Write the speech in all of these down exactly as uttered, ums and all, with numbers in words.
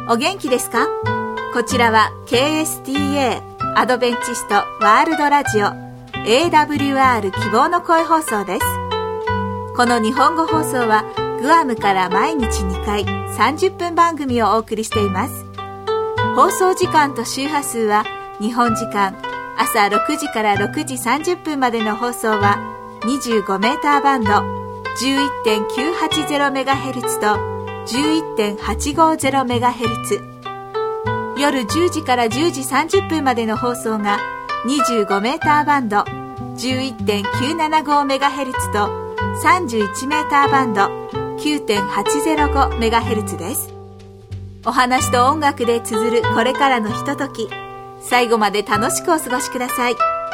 お元気ですか？こちらは ケーエスティーエー アドベンチストワールドラジオ エーダブリューアール 希望の声放送です。この日本語放送はグアムから毎日にかいさんじゅっぷん番組をお送りしています。放送時間と周波数は日本時間朝ろくじからろくじさんじゅっぷんまでの放送は にじゅうごメーターバンド じゅういってんきゅうはちゼロメガヘルツ と じゅういってんはちごゼロメガヘルツ、 夜じゅうじからじゅうじさんじゅっぷんまでの放送がにじゅうごメーターバンド じゅういってんきゅうななごメガヘルツ とさんじゅういちメーターバンド きゅうてんはちゼロごメガヘルツ です。お話と音楽で綴るこれからのひととき、最後まで楽しくお過ごしください。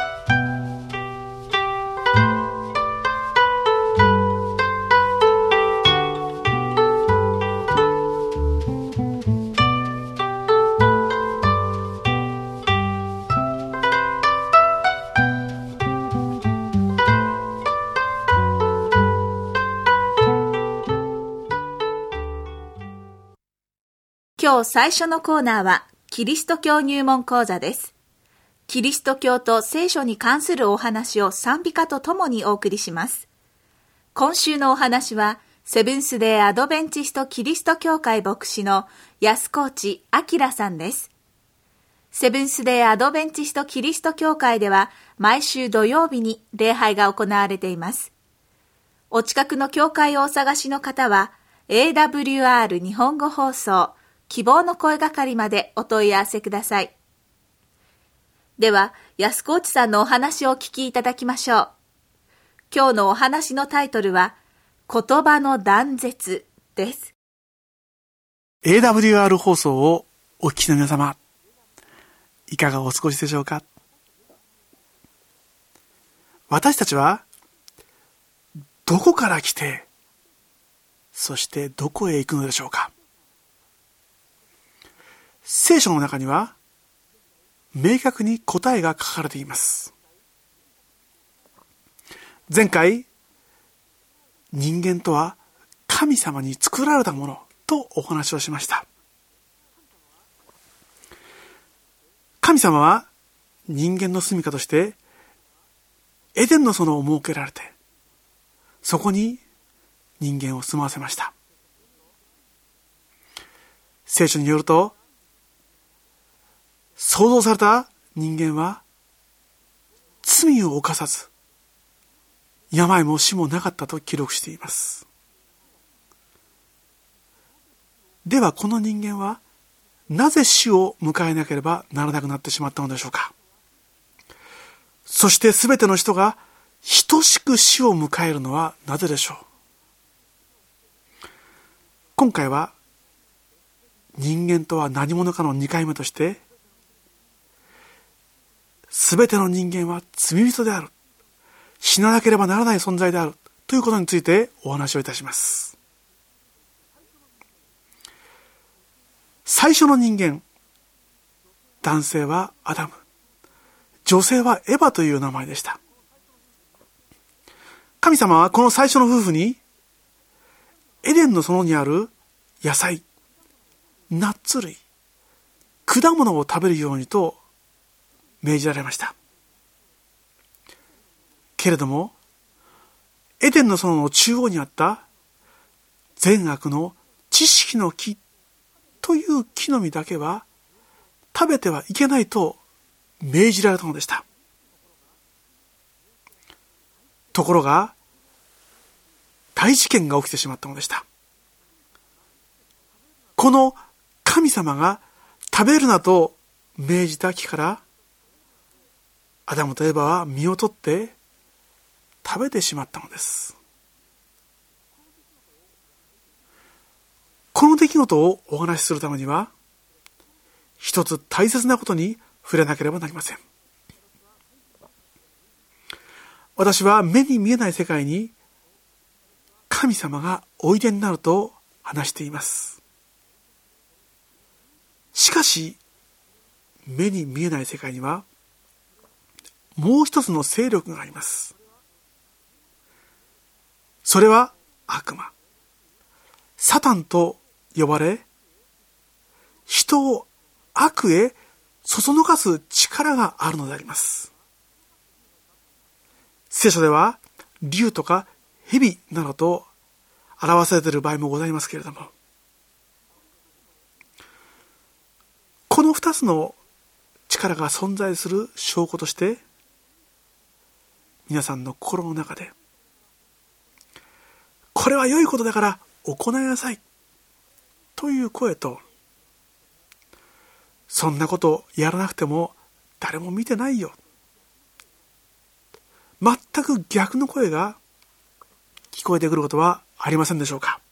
今日最初のコーナーはキリスト教入門講座です。キリスト教と聖書に関するお話を賛美歌とともにお送りします。今週のお話はセブンスデーアドベンチストキリスト教会牧師の安河内明さんです。セブンスデーアドベンチストキリスト教会では毎週土曜日に礼拝が行われています。お近くの教会をお探しの方は エーダブリューアール 日本語放送希望の声係までお問い合わせください。では、安河内さんのお話をお聞きいただきましょう。今日のお話のタイトルは、言葉の断絶です。 エーダブリューアール 放送をお聞きの皆様、いかがお過ごしでしょうか？私たちは、どこから来て、そしてどこへ行くのでしょうか？聖書の中には明確に答えが書かれています。前回、人間とは神様に作られたものとお話をしました。神様は人間の住処としてエデンの園を設けられて、そこに人間を住まわせました。聖書によると、創造された人間は罪を犯さず、病も死もなかったと記録しています。ではこの人間はなぜ死を迎えなければならなくなってしまったのでしょうか？そしてすべての人が等しく死を迎えるのはなぜでしょう？今回は人間とは何者かのにかいめとして、すべての人間は罪人である、死ななければならない存在であるということについてお話をいたします。最初の人間、男性はアダム、女性はエバという名前でした。神様はこの最初の夫婦にエデンの園にある野菜、ナッツ類、果物を食べるようにと命じられました。けれども、エデンの園の中央にあった善悪の知識の木という木の実だけは食べてはいけないと命じられたのでした。ところが、大事件が起きてしまったのでした。この神様が食べるなと命じた木から、アダムとエバは実を取って食べてしまったのです。この出来事をお話しするためには、一つ大切なことに触れなければなりません。私は目に見えない世界に神様がおいでになると話しています。しかし、目に見えない世界にはもう一つの勢力があります。それは悪魔、サタンと呼ばれ、 人を悪へそそのかす力があるのであります。聖書では竜とか蛇などと表されている場合もございますけれども、この二つの力が存在する証拠として、皆さんの心の中で、これは良いことだから行いなさいという声と、そんなことやらなくても誰も見てないよ、全く逆の声が聞こえてくることはありませんでしょうか。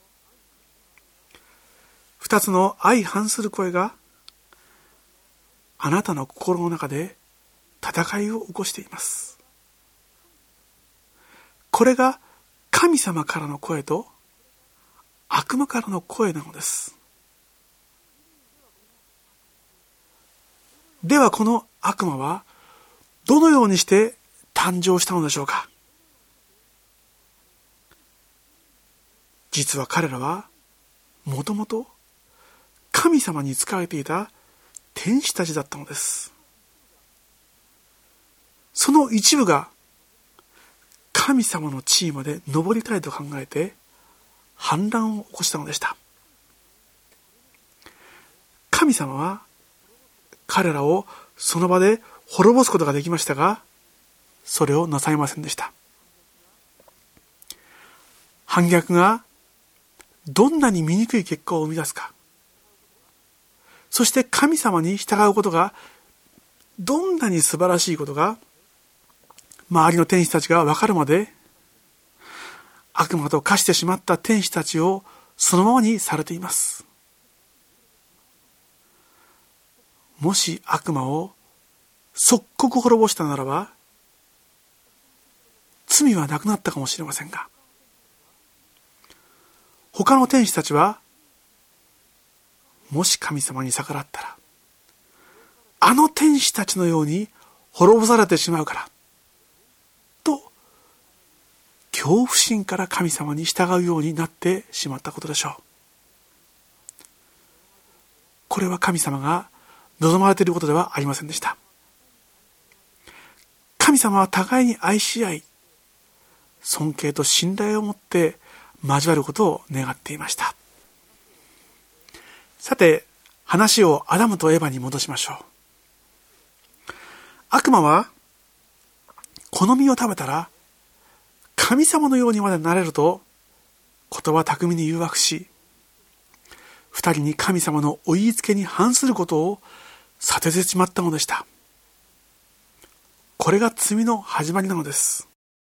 二つの相反する声があなたの心の中で戦いを起こしています。これが神様からの声と悪魔からの声なのです。ではこの悪魔はどのようにして誕生したのでしょうか。実は彼らはもともと神様に仕えていた天使たちだったのです。その一部が神様の地位まで上りたいと考えて反乱を起こしたのでした。神様は彼らをその場で滅ぼすことができましたが、それをなさいませんでした。反逆がどんなに醜い結果を生み出すか、そして神様に従うことがどんなに素晴らしいことが周りの天使たちが分かるまで、悪魔と化してしまった天使たちをそのままにされています。もし悪魔を即刻滅ぼしたならば、罪はなくなったかもしれませんが、他の天使たちは、もし神様に逆らったら、あの天使たちのように滅ぼされてしまうから、と、恐怖心から神様に従うようになってしまったことでしょう。これは神様が望まれていることではありませんでした。神様は互いに愛し合い、尊敬と信頼を持って交わることを願っていました。さて、話をアダムとエバに戻しましょう。悪魔は、この実を食べたら、神様のようにまでなれると、言葉巧みに誘惑し、二人に神様のお言いつけに反することをさせてしまったのでした。これが罪の始まりなのです。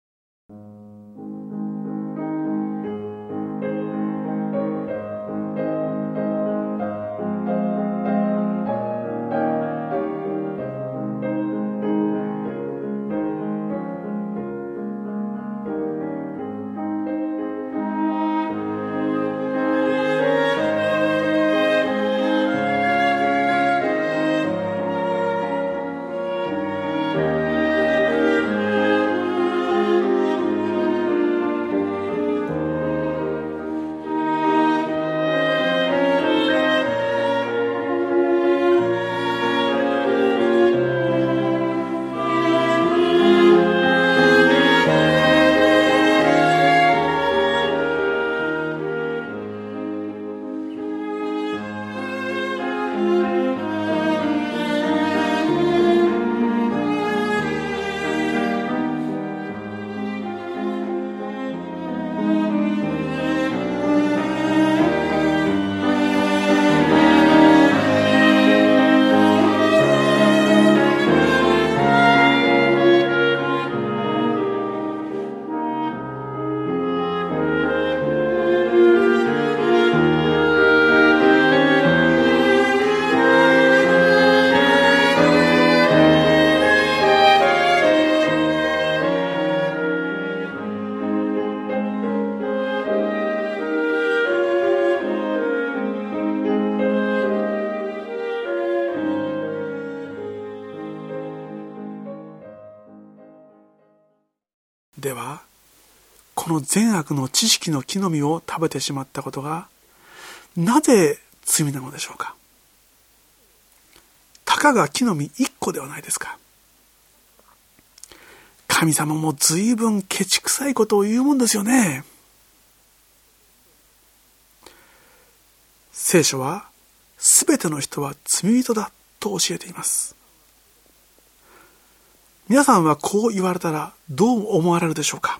では、この善悪の知識の木の実を食べてしまったことがなぜ罪なのでしょうか。 かが木の実一個ではないですか。神様も随分ケチくさいことを言うもんですよね。聖書はすべての人は罪人だと教えています。皆さんはこう言われたらどう思われるでしょうか。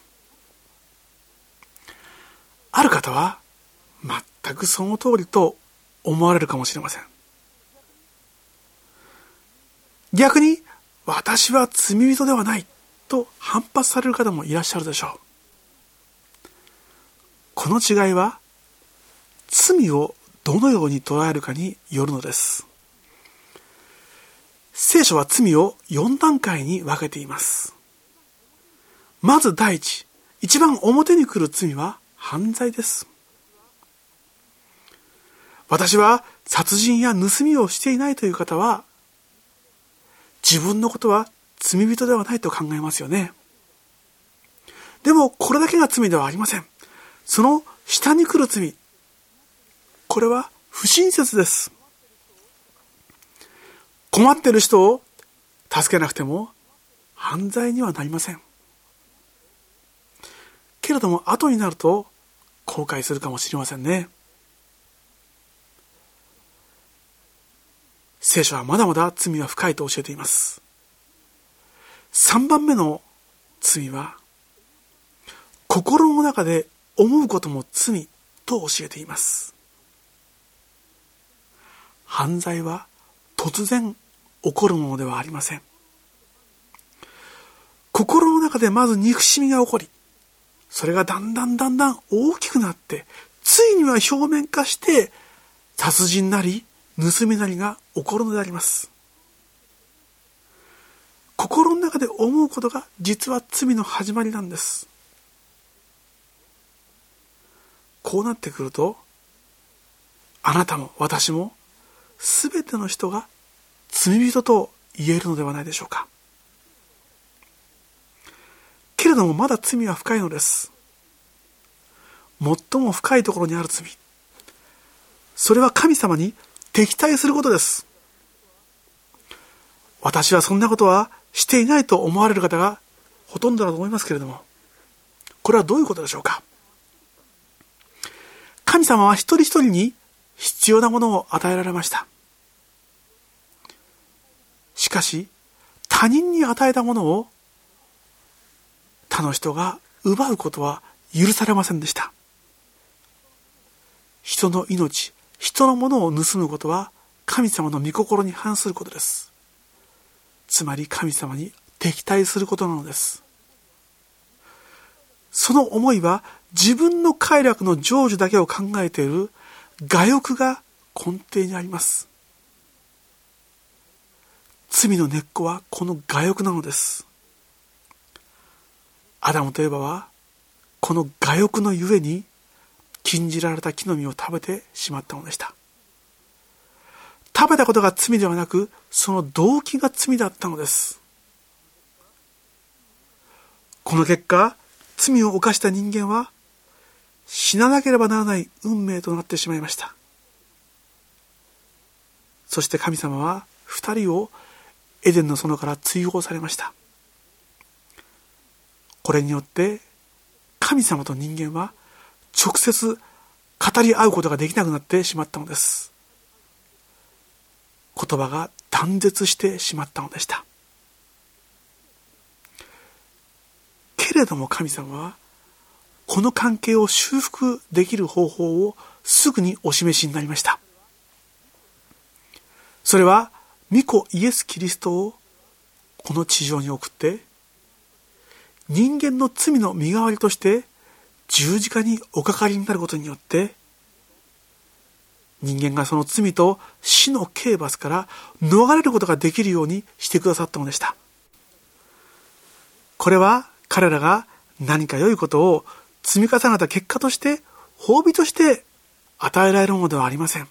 ある方は全くその通りと思われるかもしれません。逆に私は罪人ではないと反発される方もいらっしゃるでしょう。この違いは罪をどのように捉えるかによるのです。聖書は罪をよん段階に分けています。まず第一、一番表に来る罪は犯罪です。私は殺人や盗みをしていないという方は、自分のことは罪人ではないと考えますよね。でもこれだけが罪ではありません。その下に来る罪、これは不親切です。困っている人を助けなくても犯罪にはなりません。けれども後になると後悔するかもしれませんね。聖書はまだまだ罪は深いと教えています。さんばんめの罪は心の中で思うことも罪と教えています。犯罪は突然起こるものではありません。心の中でまず憎しみが起こり、それがだんだんだんだん大きくなって、ついには表面化して殺人なり盗みなりが起こるのであります。心の中で思うことが実は罪の始まりなんです。こうなってくると、あなたも私もすべての人が罪人と言えるのではないでしょうか。けれどもまだ罪は深いのです。最も深いところにある罪、それは神様に敵対することです。私はそんなことはしていないと思われる方がほとんどだと思いますけれども、これはどういうことでしょうか。神様は一人一人に必要なものを与えられました。しかし他人に与えたものを他の人が奪うことは許されませんでした。人の命、人のものを盗むことは神様の御心に反することです。つまり神様に敵対することなのです。その思いは自分の快楽の成就だけを考えている我欲が根底にあります。罪の根っこはこの我欲なのです。アダムとエバはこの我欲のゆえに禁じられた木の実を食べてしまったのでした。食べたことが罪ではなく、その動機が罪だったのです。この結果、罪を犯した人間は死ななければならない運命となってしまいました。そして神様は二人をエデンの園から追放されました。これによって神様と人間は直接語り合うことができなくなってしまったのです。言葉が断絶してしまったのでした。けれども神様はこの関係を修復できる方法をすぐにお示しになりました。それは御子イエス・キリストをこの地上に送って、人間の罪の身代わりとして十字架におかかりになることによって、人間がその罪と死の刑罰から逃れることができるようにしてくださったのでした。これは彼らが何か良いことを積み重ねた結果として褒美として与えられるものではありません。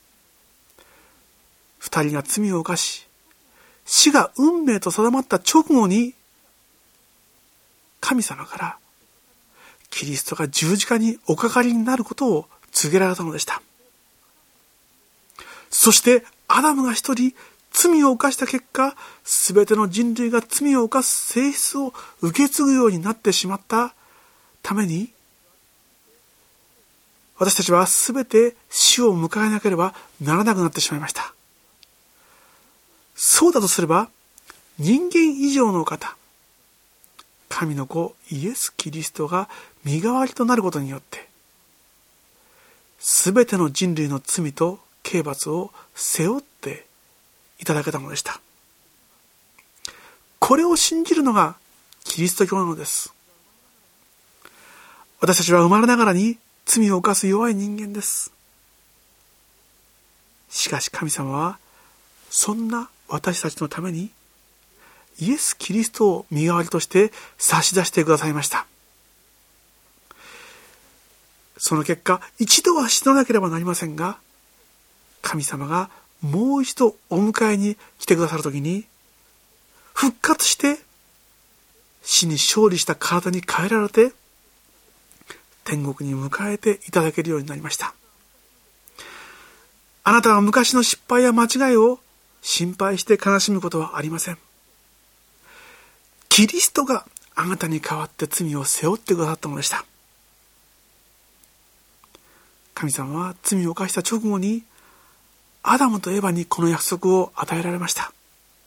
二人が罪を犯し、死が運命と定まった直後に神様からキリストが十字架におかかりになることを告げられたのでした。そしてアダムが一人罪を犯した結果、すべての人類が罪を犯す性質を受け継ぐようになってしまったために、私たちはすべて死を迎えなければならなくなってしまいました。そうだとすれば、人間以上の方、神の子イエス・キリストが身代わりとなることによって、すべての人類の罪と刑罰を背負っていただけたのでした。これを信じるのがキリスト教なのです。私たちは生まれながらに罪を犯す弱い人間です。しかし神様はそんな私たちのためにイエス・キリストを身代わりとして差し出してくださいました。その結果、一度は死ななければなりませんが、神様がもう一度お迎えに来てくださるときに、復活して死に勝利した体に変えられて、天国に迎えていただけるようになりました。あなたは昔の失敗や間違いを心配して悲しむことはありません。キリストがあなたに代わって罪を背負ってくださったのでした。神様は罪を犯した直後にアダムとエバにこの約束を与えられました。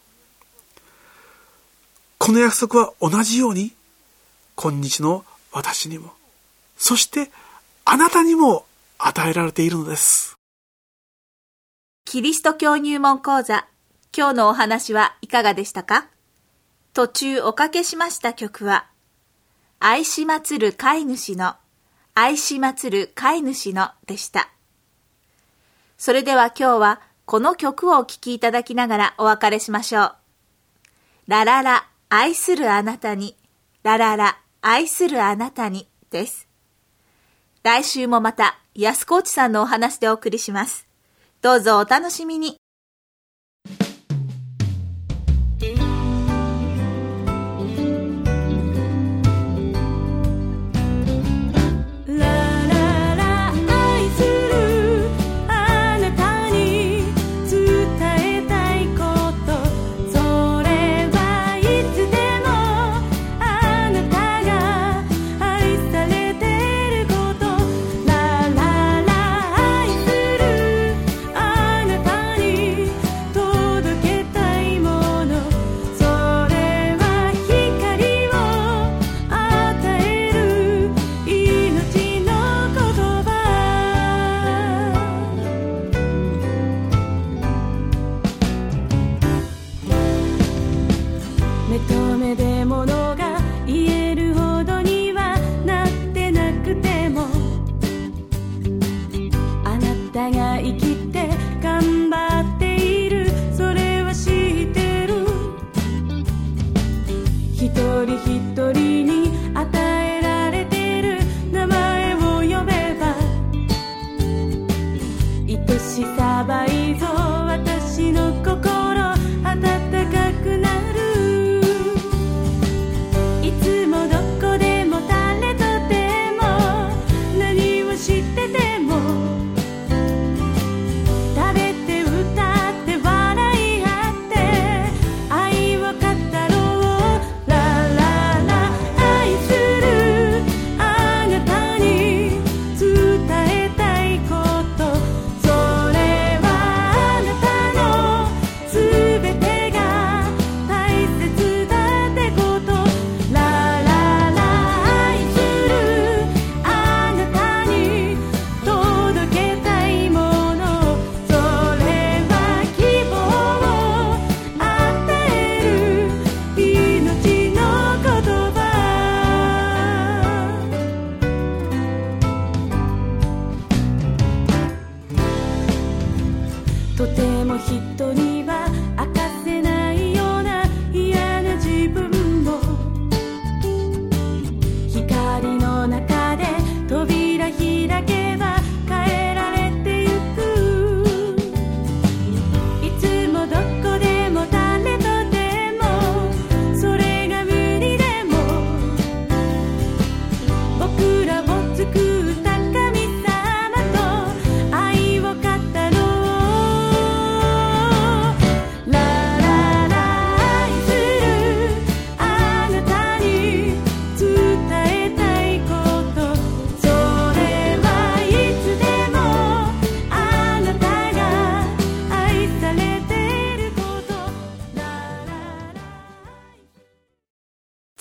この約束は同じように今日の私にも、そしてあなたにも与えられているのです。 キリスト教入門講座、今日のお話はいかがでしたか？途中おかけしました曲は、愛し祭る飼い主の、愛し祭る飼い主のでした。それでは今日はこの曲をお聴きいただきながらお別れしましょう。ラララ、愛するあなたに、ラララ、愛するあなたにです。来週もまた安河内さんのお話でお送りします。どうぞお楽しみに。 とても人には明かせないような嫌な自分も、光の中で扉開けば変えられてゆく。いつもどこでも誰とでも、それが無理でも僕らを作った神様と愛を語ろう。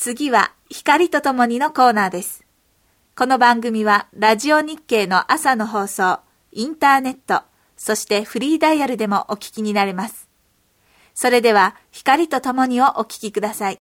次は光とともにのコーナーです。この番組はラジオ日経の朝の放送、インターネット、そしてフリーダイヤルでもお聞きになれます。それでは光とともにをお聞きください。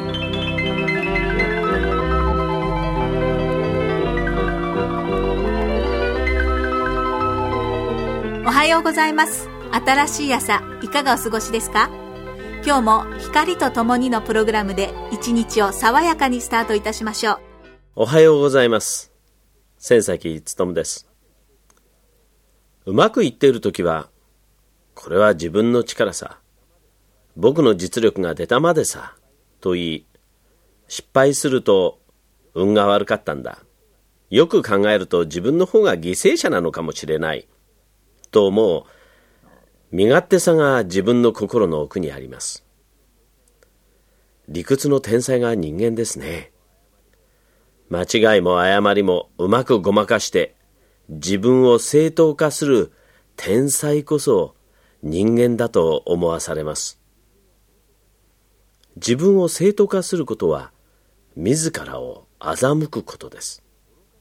おはようございます。新しい朝、いかがお過ごしですか？今日も光とともにのプログラムで一日を爽やかにスタートいたしましょう。 おはようございます。千崎勉です。うまくいっているときは、これは自分の力さ、僕の実力が出たまでさ、と言い、失敗すると運が悪かったんだ。よく考えると自分の方が犠牲者なのかもしれない。と思う身勝手さが自分の心の奥にあります。理屈の天才が人間ですね。間違いも誤りもうまくごまかして自分を正当化する天才こそ人間だと思わされます。自分を正当化することは自らを欺くことです。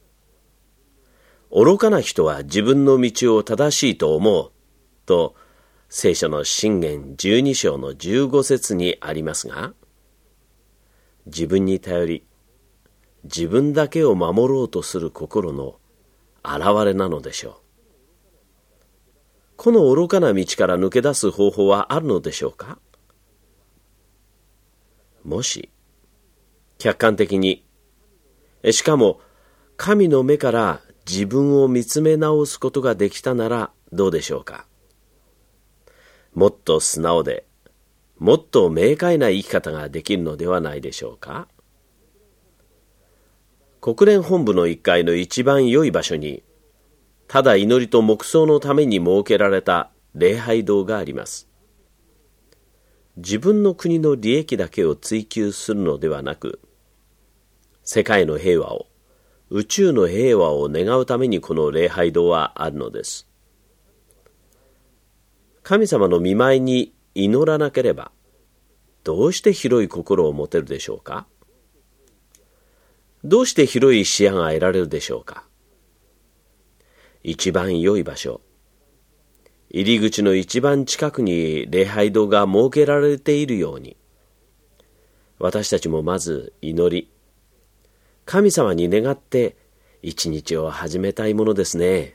愚かな人は自分の道を正しいと思うと聖書の箴言じゅうに章のじゅうご節にありますが、自分に頼り自分だけを守ろうとする心の現れなのでしょう。この愚かな道から抜け出す方法はあるのでしょうか？もし客観的に、しかも神の目から自分を見つめ直すことができたならどうでしょうか？もっと素直で、もっと明快な生き方ができるのではないでしょうか？国連本部の一階の一番良い場所に、ただ祈りと黙想のために設けられた礼拝堂があります。自分の国の利益だけを追求するのではなく、世界の平和を、宇宙の平和を願うためにこの礼拝堂はあるのです。神様の御前に祈らなければ、どうして広い心を持てるでしょうか？どうして広い視野が得られるでしょうか？一番良い場所、入り口の一番近くに礼拝堂が設けられているように、私たちもまず祈り、神様に願って一日を始めたいものですね。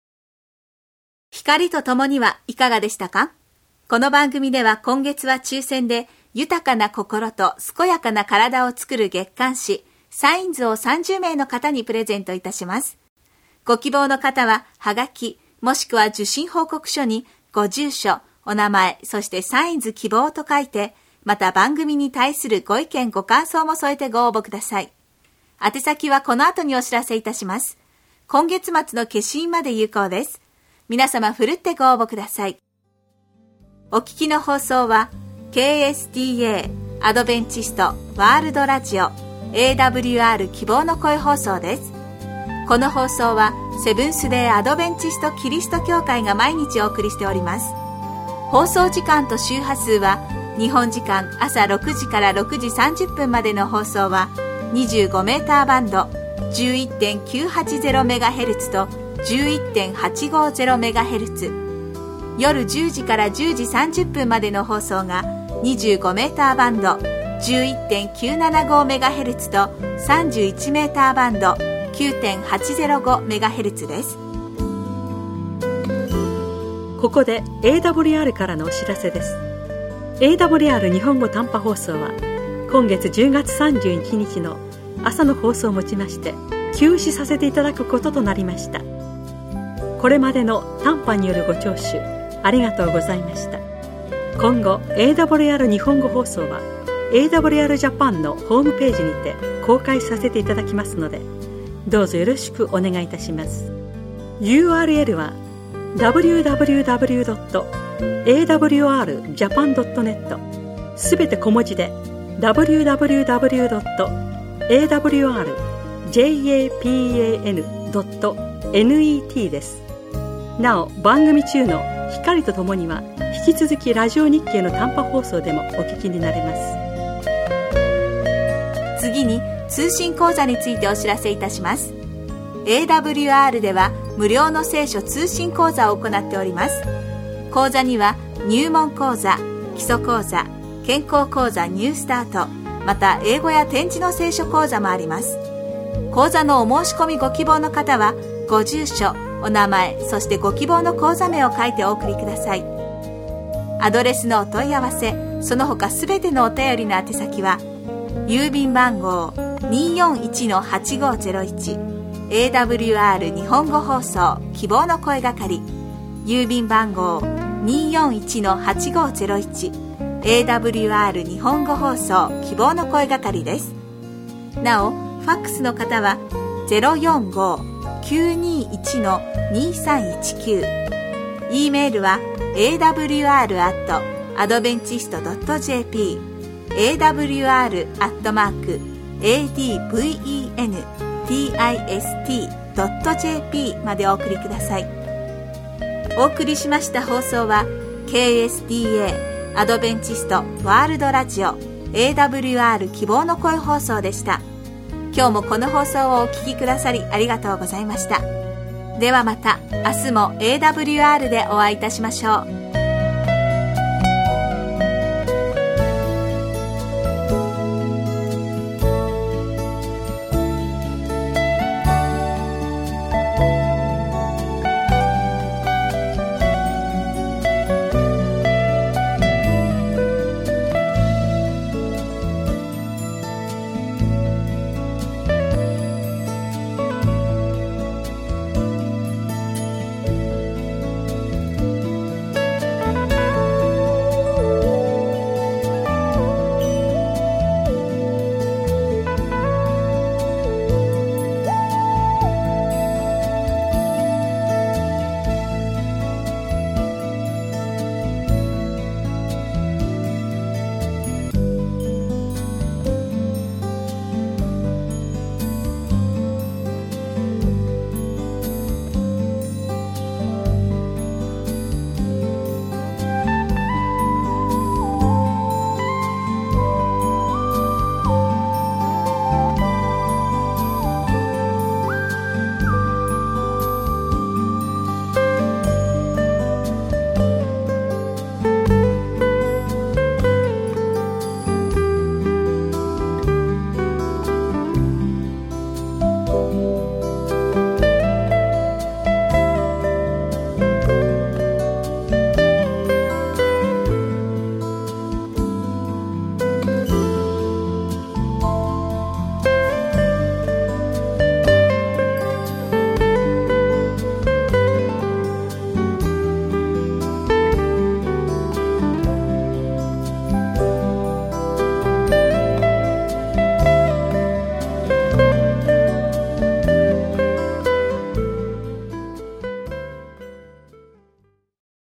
光とともにはいかがでしたか？この番組では今月は抽選で豊かな心と健やかな体を作る月刊誌サインズをさんじゅうめいの方にプレゼントいたします。ご希望の方ははがきもしくは受信報告書にご住所、お名前、そしてサインズ希望と書いて、また番組に対するご意見ご感想も添えてご応募ください。宛先はこの後にお知らせいたします。今月末の消印まで有効です。皆様ふるってご応募ください。お聞きの放送は ケーエスティーエー アドベンチストワールドラジオ エーダブリューアール 希望の声放送です。この放送はセブンスデーアドベンチストキリスト教会が毎日お送りしております。放送時間と周波数は日本時間朝ろくじからろくじさんじゅっぷんまでの放送はにじゅうごメーターバンド じゅういってんきゅうはちゼロメガヘルツ と じゅういってんはちごゼロメガヘルツ、 夜じゅうじからじゅうじさんじゅっぷんまでの放送がにじゅうごメーターバンド じゅういってんきゅうななごメガヘルツ とさんじゅういちメーターバンド きゅうてんはちゼロごメガヘルツ です。 ここで エーダブリューアール からのお知らせです。 エーダブリューアール 日本語短波放送は今月じゅうがつさんじゅういちにちの朝の放送をもちまして休止させていただくこととなりました。これまでの短波によるご聴取ありがとうございました。今後 エーダブリューアール 日本語放送は エーダブリューアール ジャパンのホームページにて公開させていただきますので、どうぞよろしくお願いいたします。 ユーアールエル は ダブリューダブリューダブリュードットエーダブリューアールジャパンドットネット すべて小文字で ダブリューダブリューダブリュードットエーダブリューアールジェイエーピーエーエヌドットネット です。なお番組中の光とともには引き続きラジオ日経の短波放送でもお聞きになれます。 通信講座についてお知らせいたします。 エーダブリューアール では無料の聖書通信講座を行っております。講座には入門講座、基礎講座、健康講座ニュースタート、また英語や点字の聖書講座もあります。講座のお申し込みご希望の方はご住所、お名前、そしてご希望の講座名を書いてお送りください。アドレスのお問い合わせ、その他すべてのお便りの宛先は郵便番号 にーよんいちのはちごーぜろいち エーダブリューアール 日本語放送希望の声係、郵便番号 にーよんいちのはちごーぜろいち エーダブリューアール 日本語放送希望の声係です。なお、ファックスの方は ゼロよんごーきゅうにーいちのにーさんいちきゅう、 E メールは エーダブリューアール アット アドベンチスト ドット ジェーピー、 エーダブリューアール アットマーク エーディーブイイーエヌティーアイエスティー ドット ジェーピー までお送りください。お送りしました放送は ケーエスティーエー アドベンチストワールドラジオ エーダブリューアール 希望の声放送でした。今日もこの放送をお聞きくださりありがとうございました。ではまた明日も エーダブリューアール でお会いいたしましょう。